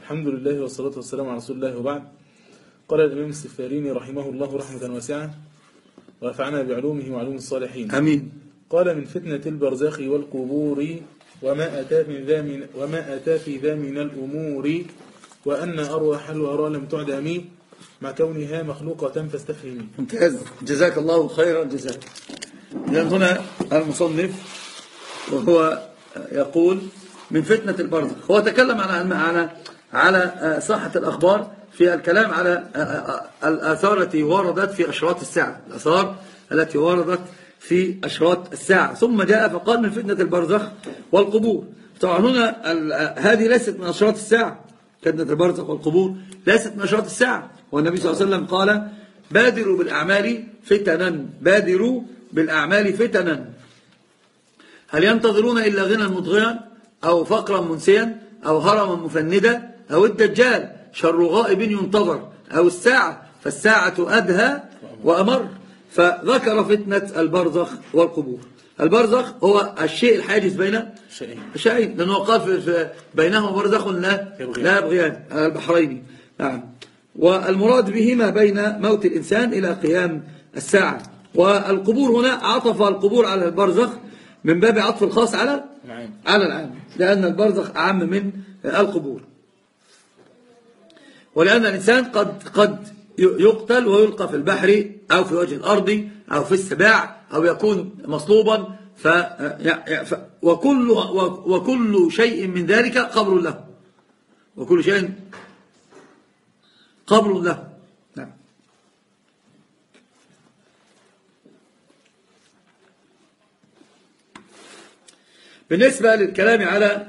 الحمد لله والصلاة والسلام على رسول الله، وبعد. قال الإمام السفاريني رحمه الله رحمة واسعة ونفعنا بعلومه وعلوم الصالحين، آمين. قال: من فتنة البرزخ والقبور وما أتى في ذا من الأمور، وأن أرواح الورى لم تعدم مع كونها مخلوقة فاستفهمي. ممتاز، جزاك الله خير الجزاء. إذن هنا المصنف وهو يقول من فتنة البرزخ، هو تكلم على صحة الأخبار في الكلام على الآثار التي وردت في أشراط الساعة، الآثار التي وردت في أشراط الساعة، ثم جاء فقال من فتنة البرزخ والقبور. طبعا هنا هذه ليست من أشراط الساعة، فتنة البرزخ والقبور ليست من أشراط الساعة، والنبي صلى الله عليه وسلم قال: بادروا بالأعمال فتنا، بادروا بالأعمال فتنا، هل ينتظرون إلا غنى مطغيا أو فقرا منسيا أو هرما مفندا أو الدجال شر غائب ينتظر أو الساعة فالساعة أدهى وأمر. فذكر فتنة البرزخ والقبور. البرزخ هو الشيء الحاجز بين الشيئين، لأنه قال بينهما برزخ لا يبغيان البحرين. نعم. والمراد به ما بين موت الإنسان إلى قيام الساعة. والقبور هنا عطف القبور على البرزخ من باب عطف الخاص على العام، لأن البرزخ أعم من القبور، ولأن الإنسان قد يقتل ويلقى في البحر أو في وجه الأرض أو في السباع أو يكون مصلوبا، وكل شيء من ذلك قبر له، وكل شيء قبر له. نعم. بالنسبة للكلام على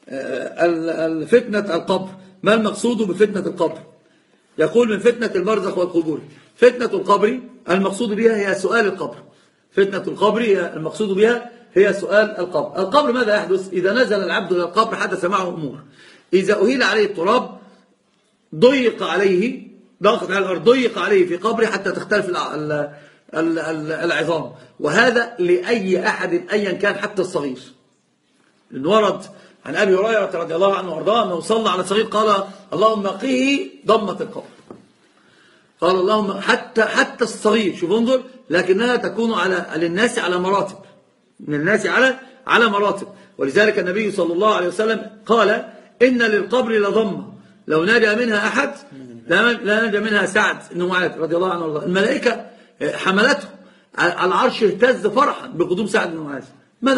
فتنة القبر، ما المقصود بفتنة القبر؟ يقول من فتنة البرزخ والقبور، فتنة القبر المقصود بها هي سؤال القبر. فتنة القبر المقصود بها هي سؤال القبر. القبر ماذا يحدث؟ إذا نزل العبد إلى القبر حدث معه أمور. إذا أهيل عليه التراب ضيق عليه، ضغط على الأرض، ضيق عليه في قبره حتى تختلف العظام، وهذا لأي أحد أيا كان حتى الصغير. لأن ورد عن أبي هريرة رضي الله عنه وارضاه أنه صلى على صغير قال: اللهم قه ضمة القبر. قال اللهم حتى الصغير، شوف انظر، لكنها تكون للناس على مراتب، من الناس على مراتب. ولذلك النبي صلى الله عليه وسلم قال: إن للقبر لضمة لو نجا منها أحد لا نجا منها سعد بن معاذ رضي الله عنه وارضاه. الملائكة حملته على العرش، اهتز فرحا بقدوم سعد بن معاذ.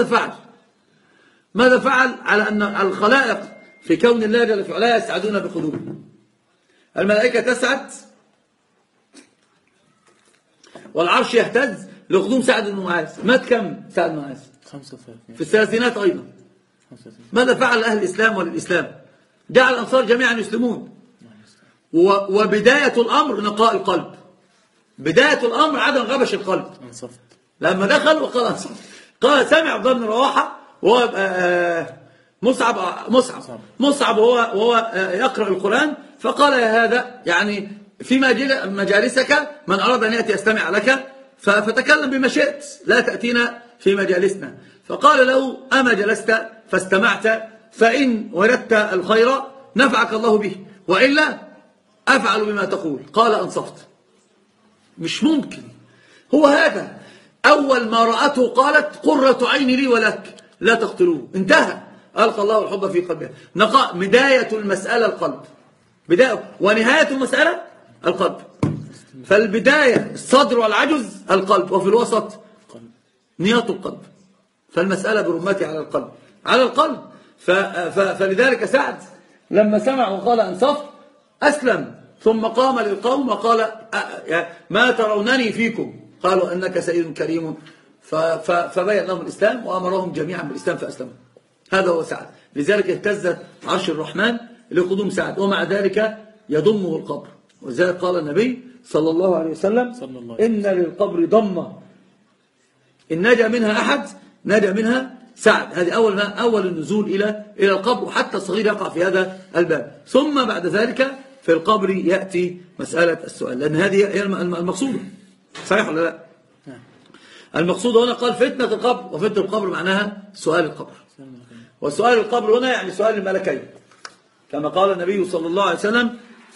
ماذا فعل على أن الخلائق في كون الله جل في علاه يسعدون بقدومه؟ الملائكة تسعد والعرش يهتز لقدوم سعد بن معاذ. مات كم سعد بن معاذ؟ 35 في الثلاثينات أيضا. ماذا فعل أهل الإسلام وللإسلام؟ جعل الأنصار جميعا يسلمون، وبداية الأمر نقاء القلب، بداية الأمر عدم غبش القلب. لما دخل وقال أنصفت، قال سمع عبد الله بن رواحة وهو مصعب وهو يقرأ القرآن، فقال: يا هذا، يعني في مجالسك من أراد أن يأتي يستمع لك فتكلم بما شئت، لا تأتينا في مجالسنا. فقال له: أما جلست فاستمعت فإن وردت الخير نفعك الله به، وإلا أفعل بما تقول. قال: أنصفت. مش ممكن، هو هذا أول ما رأته قالت: قرة عيني لي ولك لا تقتلوه. انتهى، ألقى الله الحب في قلبها. نقاء، بداية المسألة القلب، بداية ونهاية المسألة القلب. فالبداية الصدر والعجز القلب، وفي الوسط نيات القلب. فالمسألة برمتها على القلب. فلذلك سعد لما سمع وقال أنصفت أسلم، ثم قام للقوم وقال: ما ترونني فيكم؟ قالوا: أنك سيد كريم. فبين لهم الإسلام وأمرهم جميعا بالإسلام فأسلموا. هذا هو سعد. لذلك اهتز عرش الرحمن لقدوم سعد، ومع ذلك يضمه القبر. ولذلك قال النبي صلى الله عليه وسلم: إن للقبر ضمة إن نجا منها أحد نجا منها سعد. هذه أول النزول إلى القبر، وحتى الصغير يقع في هذا الباب. ثم بعد ذلك في القبر يأتي مسألة السؤال، لأن هذه هي المقصودة. صحيح ولا لا؟ المقصود هنا قال فتنة القبر، وفتنة القبر معناها سؤال القبر. وسؤال القبر هنا يعني سؤال الملكين. كما قال النبي صلى الله عليه وسلم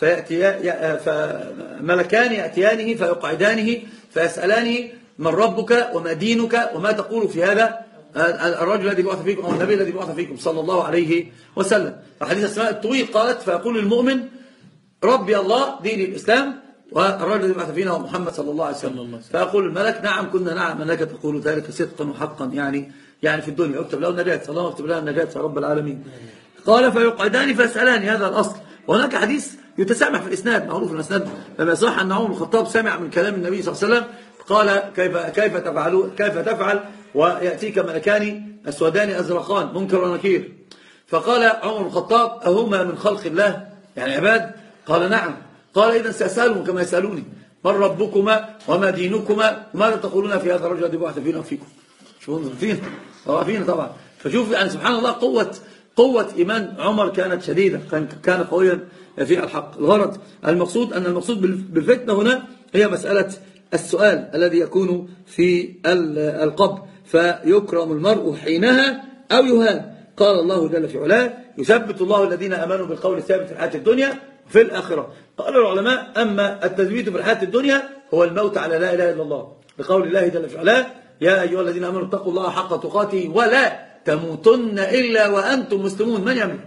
فملكان يأتيانه فيقعدانه فيسألانه من ربك وما دينك وما تقول في هذا الرجل الذي بعث فيكم أو النبي الذي بعث فيكم صلى الله عليه وسلم. الحديث أسماء الطويل قالت فيقول المؤمن ربي الله دين الإسلام والرجل الذي بعث فينا هو محمد صلى الله عليه وسلم. فيقول الملك نعم كنا نعم أنك تقول ذلك صدقا وحقا يعني في الدنيا اكتب له النجاة صلى الله اكتب له النجاة يا رب العالمين. قال فيقعدان فيسألان هذا الأصل. وهناك حديث يتسامح في الإسناد معروف الإسناد لما يصح أن عمر بن الخطاب سمع من كلام النبي صلى الله عليه وسلم قال كيف تفعل ويأتيك ملكان أسودان أزرقان منكر ونكير. فقال عمر بن الخطاب أهما من خلق الله يعني عباد؟ قال نعم. قال إذا سأسألهم كما يسألوني من ربكما وما دينكما وماذا تقولون في هذا الرجل الذي بعث فينا وفيكم. شوفوا فينا طبعا. فشوف يعني سبحان الله قوة إيمان عمر كانت شديدة كان قويا في الحق. الغرض المقصود بالفتنة هنا هي مسألة السؤال الذي يكون في القبر فيكرم المرء حينها أو يهان. قال الله جل في علاه يثبت الله الذين آمنوا بالقول الثابت في الحياة الدنيا وفي الآخرة. قال العلماء أما التثبيت في الحياة الدنيا هو الموت على لا إله إلا الله بقول الله جل في علاه يا أيها الذين آمنوا اتقوا الله حق تقاته ولا تموتن إلا وأنتم مسلمون.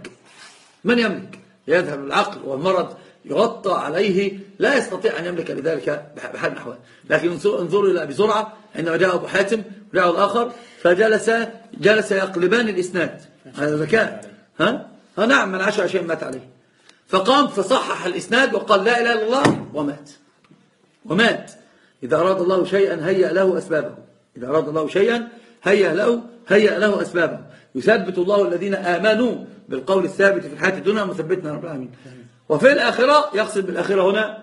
من يملك يذهب العقل والمرض يغطى عليه لا يستطيع أن يملك لذلك بحال الأحوال. لكن انظروا إلى أبي زرعة عندما جاء أبو حاتم وجاء الآخر فجلس يقلبان الإسناد. هذا ذكاء نعم من عاش شيء مات عليه. فقام فصحح الإسناد وقال لا إله إلا الله ومات. إذا أراد الله شيئا هيأ له أسبابه. إذا أراد الله شيئا هيأ له أسبابه. يثبت الله الذين آمنوا بالقول الثابت في الحياة الدنيا مثبتنا رب العالمين. وفي الآخرة يقصد بالآخرة هنا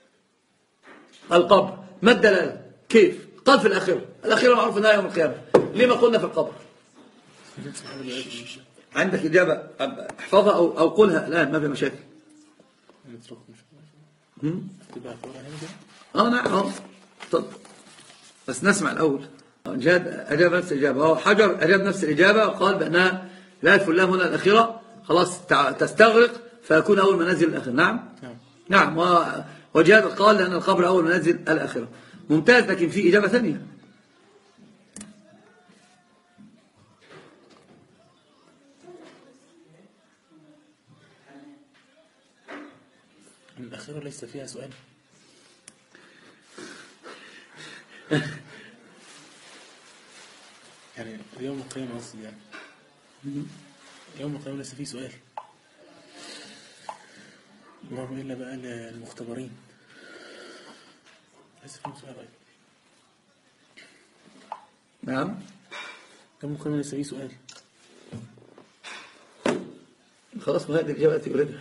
القبر. ما الدلالة؟ كيف؟ قال في الآخرة معروف أنها يوم القيامة. لما قلنا في القبر؟ عندك إجابة احفظها أو قولها الآن ما في مشاكل. نعم طب بس نسمع الأول. أجاب نفس الإجابة. هو حجر أجاب نفس الإجابة وقال بأنها لا يدخل لها هنا الأخيرة خلاص تستغرق فيكون أول منازل الآخرة. نعم وجهاد قال لأن القبر أول منازل الآخرة. ممتاز. لكن في إجابة ثانية. الأخيرة ليس فيها سؤال. يعني يوم القيامة أصلي يعني يوم القيامة ليس فيه سؤال اللهم إلا بقى المختبرين ليس فيه سؤال أيضا. نعم يوم القيامة ليس فيه سؤال. خلاص ما هذه الإجابة التي أريدها.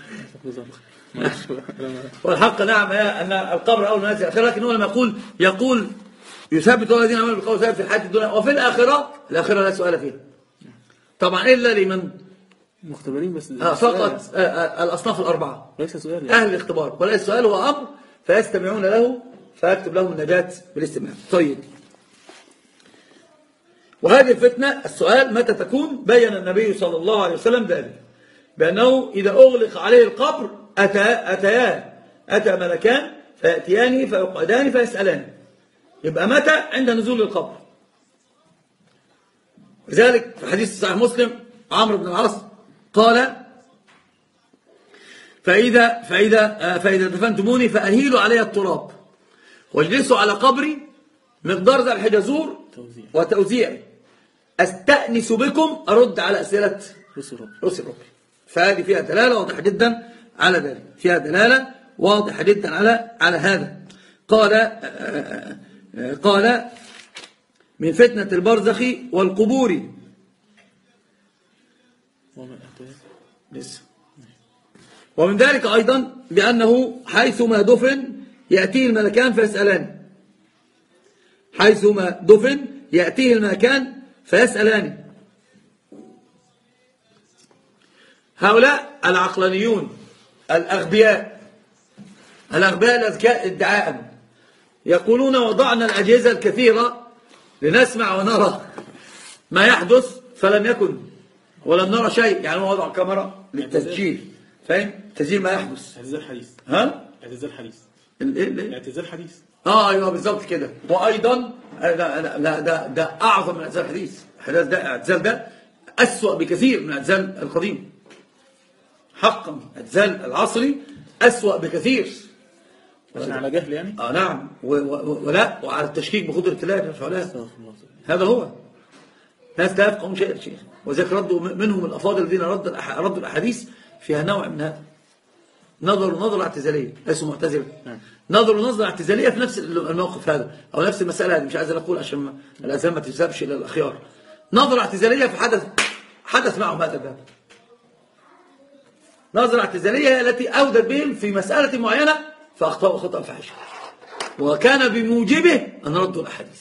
والحق نعم أن القبر أول منازل الآخرة. لكن هو لما يقول يثبت الله الذين آمنوا بالقول الثابت في الحياة الدنيا وفي الآخرة لا سؤال فيها طبعا إلا لمن مختبرين بس فقط الأصناف الأربعة ليس سؤال يعني. أهل الاختبار وليس السؤال هو أمر فيستمعون له فيكتب لهم النجاة بالاستماع. طيب وهذه الفتنة السؤال متى تكون؟ بين النبي صلى الله عليه وسلم ذلك بأنه إذا أغلق عليه القبر أتى ملكان فيأتيانه فيقعدان فيسألان. يبقى متى؟ عند نزول القبر. لذلك في حديث صحيح مسلم عمرو بن العاص قال فإذا دفنتموني فأهيلوا علي التراب واجلسوا على قبري مقدار ذا الحجزور وتوزيع أستأنس بكم أرد على أسئلة رسل ربي. فهذه فيها دلالة واضحة جدا على ذلك. فيها دلالة واضحة جدا على هذا. قال من فتنة البرزخ والقبور ومن ذلك أيضا بأنه حيثما دفن يأتيه الملكان فيسألان. حيثما دفن يأتيه الملكان فيسألان. هؤلاء العقلانيون الأغبياء الأذكياء ادعاء يقولون وضعنا الأجهزة الكثيرة لنسمع ونرى ما يحدث فلم يكن ولم نرى شيء. يعني وضع كاميرا للتسجيل فاهم؟ تسجيل ما يحدث. اعتزال حديث. ها؟ اعتزال حديث. الايه؟ اعتزال حديث. ايوه بالظبط كده. وايضا لا ده اعظم من اعتزال الحديث. الحديث ده اعتزال ده اسوأ بكثير من اعتزال القديم. حقا اعتزال العصري اسوأ بكثير. عشان على جهل يعني؟ نعم. ولا وعلى التشكيك بقدرة الله جل وعلا. هذا هو. ناس لا يفقهون شيء يا شيخ. وذلك ردوا منهم الافاضل الذين ردوا الاحاديث فيها نوع من هذا. نظروا اعتزاليه، ليسوا معتزله. نظروا نظرة اعتزاليه في نفس الموقف هذا او نفس المساله هذه، مش عايز اقول عشان الاذان ما تذهبش الى الاخيار. نظرة اعتزاليه في حدث معهم هذا الباب. نظرة اعتزاليه التي اودت بهم في مساله معينه فاخطاوا خطا فاحشا، وكان بموجبه ان ردوا الاحاديث.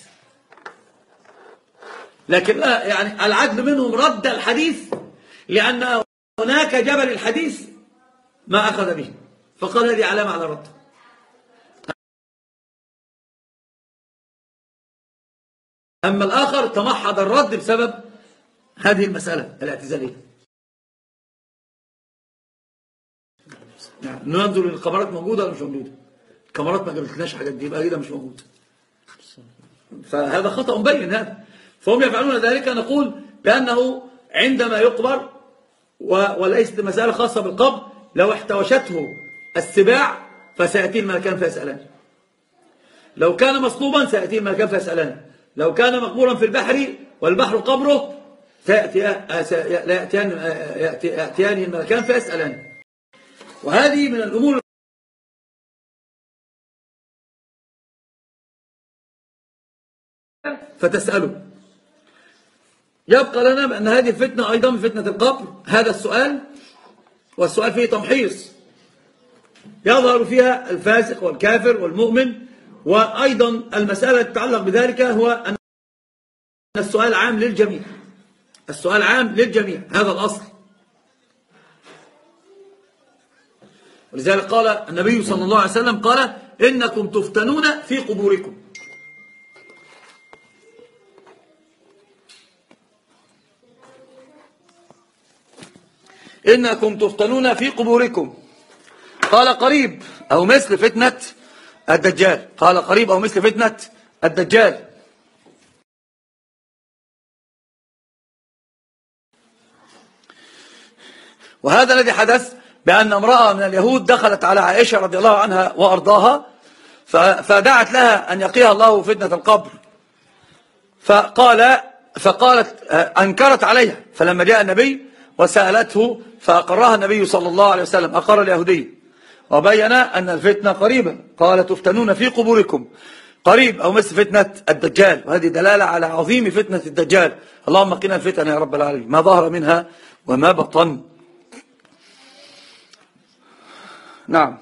لكن يعني العدل منهم رد الحديث لان هناك جبل الحديث ما اخذ به، فقال هذه علامه على الرد. اما الاخر تمحض الرد بسبب هذه المساله الاعتزاليه. ننظر الكاميرات موجوده ولا مش موجوده؟ الكاميرات ما جابتلناش الحاجات دي، يبقى كده مش موجود. فهذا خطأ مبين هذا. فهم يفعلون ذلك. نقول بأنه عندما يقبر وليست مسألة خاصة بالقبر، لو احتوشته السباع فسيأتي الملكان فيسألان. لو كان مصلوبا سيأتي الملكان فيسألان. لو كان مقبورا في البحر والبحر قبره يأتيان الملكان فيسألان. وهذه من الأمور فتسأله. يبقى لنا بأن هذه الفتنة أيضا من فتنة القبر هذا السؤال، والسؤال فيه تمحيص يظهر فيها الفاسق والكافر والمؤمن. وأيضا المسألة تتعلق بذلك هو أن السؤال عام للجميع. السؤال عام للجميع، هذا الأصل. ولذلك قال النبي صلى الله عليه وسلم قال إنكم تفتنون في قبوركم. إنكم تفتنون في قبوركم. قال قريب أو مثل فتنة الدجال. قال قريب أو مثل فتنة الدجال. وهذا الذي حدث بأن امرأة من اليهود دخلت على عائشة رضي الله عنها وأرضاها فدعت لها أن يقيها الله فتنة القبر. فقالت أنكرت عليها. فلما جاء النبي وسألته فأقرها النبي صلى الله عليه وسلم، أقر اليهودي وبين أن الفتنة قريبة. قال تفتنون في قبوركم. قريب أو مثل فتنة الدجال. وهذه دلالة على عظيم فتنة الدجال. اللهم قنا الفتن يا رب العالمين ما ظهر منها وما بطن. نعم.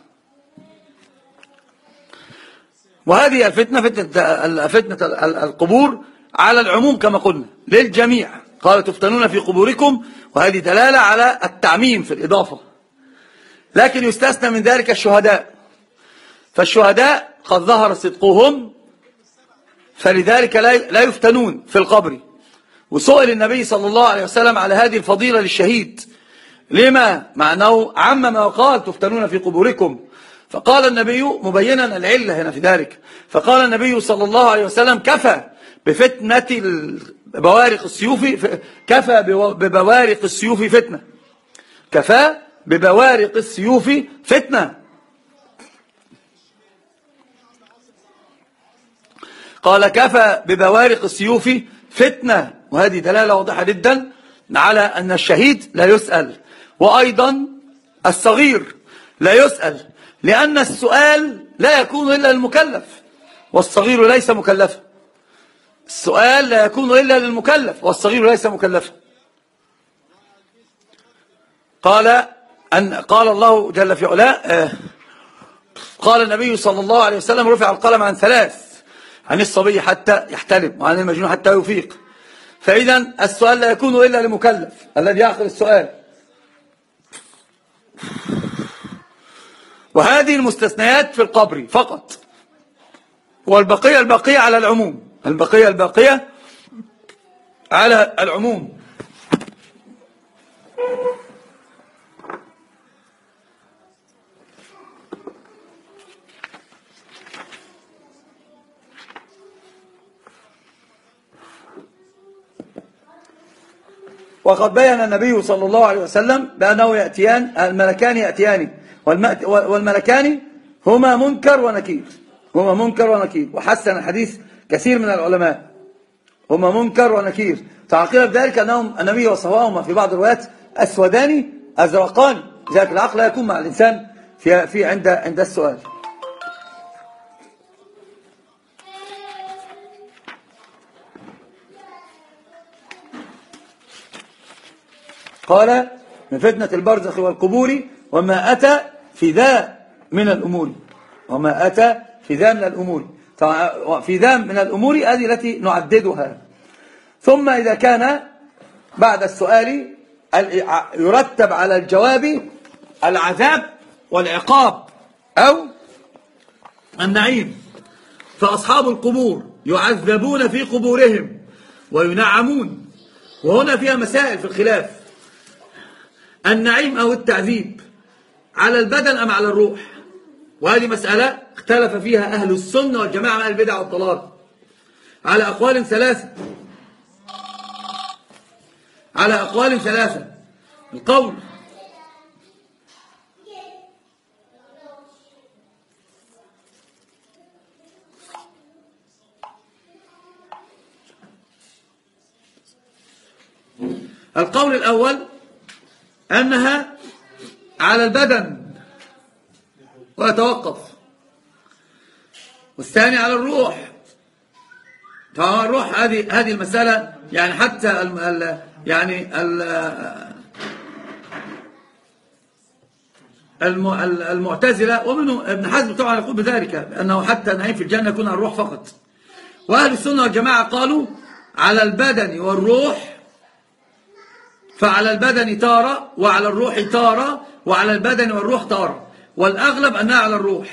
وهذه فتنة القبور على العموم كما قلنا للجميع. قال تفتنون في قبوركم، وهذه دلالة على التعميم في الإضافة. لكن يستثنى من ذلك الشهداء. فالشهداء قد ظهر صدقهم فلذلك لا يفتنون في القبر. وسئل النبي صلى الله عليه وسلم على هذه الفضيلة للشهيد لما؟ مع أنه عمم وقال تفتنون في قبوركم. فقال النبي مبينا العلة هنا في ذلك، فقال النبي صلى الله عليه وسلم كفى بفتنة بوارق السيوف، كفى ببوارق السيوف فتنة. كفى ببوارق السيوف فتنة. قال كفى ببوارق السيوف فتنة. وهذه دلالة واضحة جدا على أن الشهيد لا يسأل، وأيضا الصغير لا يسأل، لأن السؤال لا يكون إلا للمكلف والصغير ليس مكلفا. السؤال لا يكون إلا للمكلف والصغير ليس مكلفا. قال الله جل في علاه قال النبي صلى الله عليه وسلم رفع القلم عن ثلاث: عن الصبي حتى يحتلم، وعن المجنون حتى يفيق. فإذا السؤال لا يكون إلا لمكلف الذي يعقل السؤال. وهذه المستثنيات في القبر فقط، والبقية على العموم. البقية على العموم. وقد بين النبي صلى الله عليه وسلم بأنه يأتيان الملكان يأتيان والملكان هما منكر ونكير، هما منكر ونكير، وحسن الحديث كثير من العلماء، هما منكر ونكير، تعقيب ذلك أنهم النبي وصفهما في بعض الروايات أسودان أزرقان، ذلك العقل لا يكون مع الإنسان في عند السؤال. قال من فتنة البرزخ والقبور وما أتى في ذا من الأمور، وما أتى في ذا من الأمور، في ذا من الأمور هذه التي نعددها. ثم إذا كان بعد السؤال يرتب على الجواب العذاب والعقاب أو النعيم، فأصحاب القبور يعذبون في قبورهم وينعمون، وهنا فيها مسائل في الخلاف، النعيم أو التعذيب على البدن أم على الروح؟ وهذه مسألة اختلف فيها أهل السنة والجماعة من البدع والضلال على أقوال ثلاثة، على أقوال ثلاثة. القول الأول أنها على البدن ويتوقف، والثاني على الروح. طبعا الروح هذه المسألة يعني حتى المعتزلة ومنه ابن حزم طبعا يقول بذلك، أنه حتى النعيم في الجنة يكون على الروح فقط. وأهل السنة والجماعة قالوا على البدن والروح، فعلى البدن تارة وعلى الروح تارة، وعلى البدن والروح تارة، والأغلب أنها على الروح.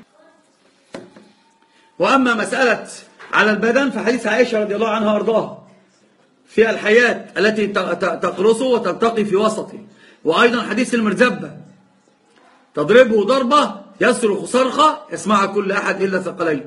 وأما مسألة على البدن فحديث عائشة رضي الله عنها وارضاها في الحياة التي تقرصه وتلتقي في وسطه، وأيضا حديث المرزبة تضربه ضربة يصرخ صرخة يسمعها كل أحد إلا ثقلين.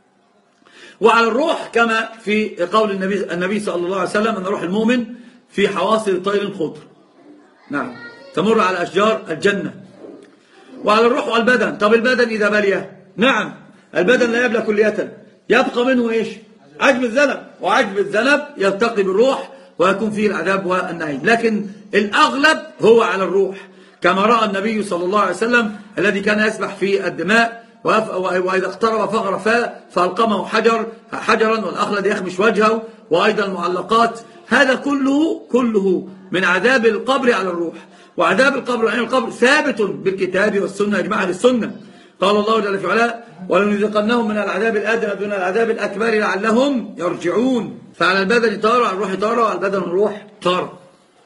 وعلى الروح كما في قول النبي صلى الله عليه وسلم أن روح المؤمن في حواصل طير خضر، نعم، تمر على أشجار الجنة. وعلى الروح والبدن، طب البدن إذا بلي، نعم البدن لا يبلى كلية، يبقى منه إيش؟ عجب الذنب، وعجب الذنب يلتقي بالروح ويكون فيه العذاب والنعيم، لكن الأغلب هو على الروح، كما رأى النبي صلى الله عليه وسلم الذي كان يسبح في الدماء وإذا اقترب فغرفا فألقمه حجرا والأخلد يخمش وجهه، وأيضا المعلقات، هذا كله من عذاب القبر على الروح. وعذاب القبر وعين القبر ثابت بالكتاب والسنة إجماع للسنة. قال الله جل في علاه ولنذيقنهم من العذاب الأدنى دون العذاب الأكبر لعلهم يرجعون. فعلى البدن طارة، على الروح طارة، وعلى البدن والروح طارة.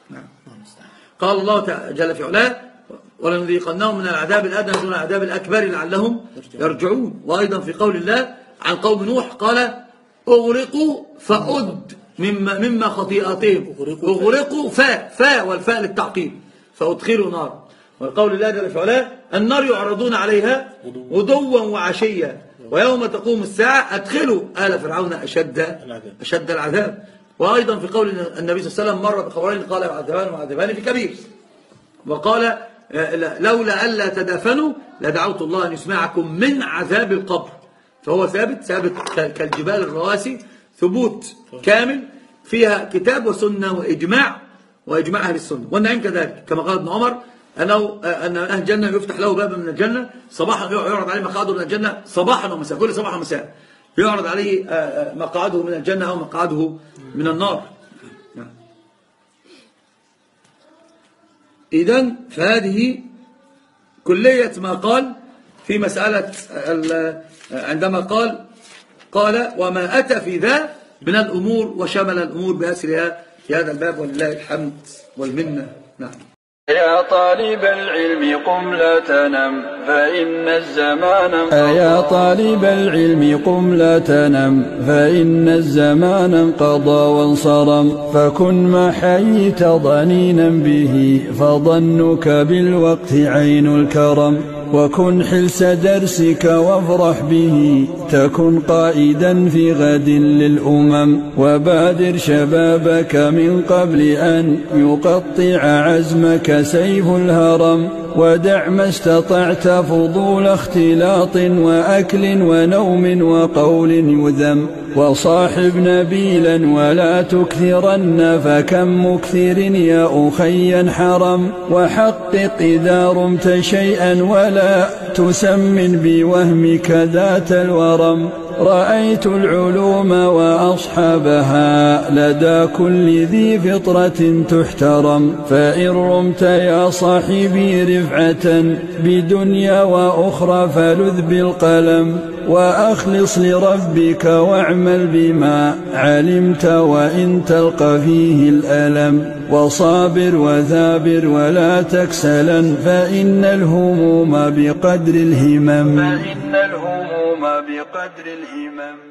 قال الله جل في علاه ولنذيقنهم من العذاب الأدنى دون العذاب الأكبر لعلهم يرجعون. وأيضا في قول الله عن قوم نوح قال أغرقوا فأد مما خطيئاتهم، أغرقوا فاء والفاء للتعقيب، فأدخلوا نار. وقول الله جل في علاه النار يعرضون عليها غدوا وعشيا ويوم تقوم الساعة أدخلوا آل فرعون أشد العذاب. وأيضا في قول النبي صلى الله عليه وسلم مر بخبرين قال يعذبان في كبير، وقال لولا ألا تدافنوا لدعوت الله أن يسمعكم من عذاب القبر. فهو ثابت كالجبال الرواسي، ثبوت كامل فيها كتاب وسنة وإجماع أهل السنة. والنعيم كذلك كما قال ابن عمر أن أهل الجنة يفتح له باب من الجنة صباحا، يعرض عليه مقعده من الجنة صباحا ومساء، كل صباح ومساء يعرض عليه مقعده من الجنة أو مقعده من النار. إذن فهذه كلية ما قال في مسألة عندما قال وما أتى في ذا من الأمور، وشمل الأمور بأسرها في هذا الباب، ولله الحمد والمنة. نعم. يا طالب العلم قم لا تنم فإن الزمان يا طالب العلم قم لا تنم فإن الزمان انقضى وانصرم، فكن ما حييت ضنينا به فظنك بالوقت عين الكرم. وكن حلس درسك وافرح به تكن قائدا في غد للأمم وبادر شبابك من قبل أن يقطع عزمك سيف الهرم ودع ما استطعت فضول اختلاط وأكل ونوم وقول يذم وصاحب نبيلا ولا تكثرن فكم مكثر يا أخي حرم وحقق إذا رمت شيئا ولا تسمن بوهمك ذات الورم رأيت العلوم وأصحابها لدى كل ذي فطرة تحترم فإن رمت يا صاحبي رفعة بدنيا وأخرى فلذ بالقلم وأخلص لربك واعمل بما علمت وإن تلقى فيه الألم وصابر وثابر ولا تكسلا فإن الهموم بقدر الهمم